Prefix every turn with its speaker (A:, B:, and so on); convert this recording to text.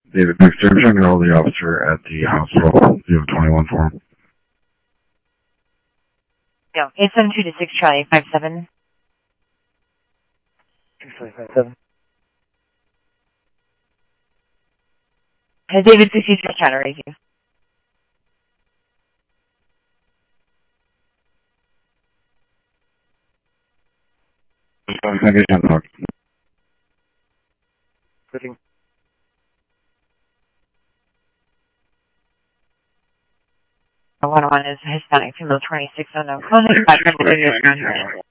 A: David Dexter, I'm trying to call the officer at the hospital. You have 21 for him.
B: No, 8726 Charlie 57.
C: 657.
B: David 66 trying to raise you.
A: Can I get you on
C: Sitting.
B: One is Hispanic female 26 unknown clothing. 500 around here.